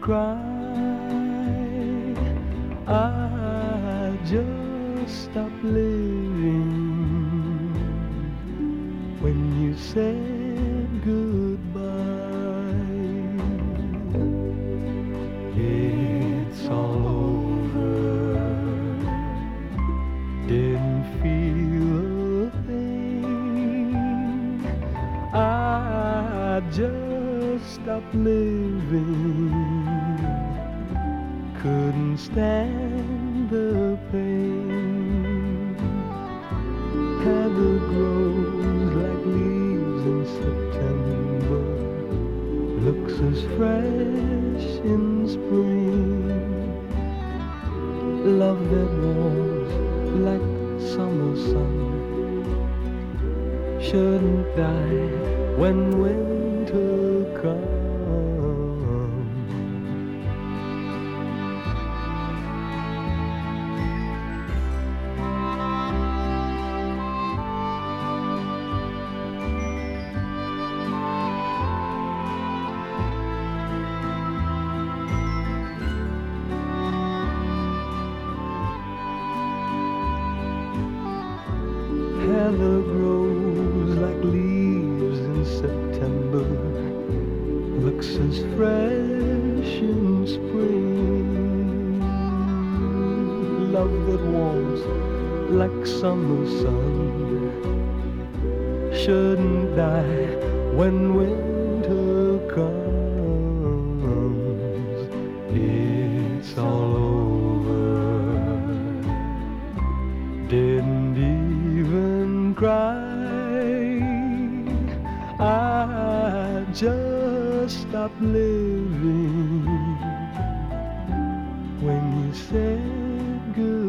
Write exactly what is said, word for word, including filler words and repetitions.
cry. I just stopped living when you said goodbye. It's all over. Didn't feel a thing. I just stopped living. Couldn't stand the pain. Heather grows like leaves in September, looks as fresh in spring. Love that warms like summer sun shouldn't die when winter comes. Heather grows like leaves in September, looks as fresh in spring. Love that warms like summer sun shouldn't die when winter comes. It's all over. Didn't even cry. I just stopped living when you said goodbye.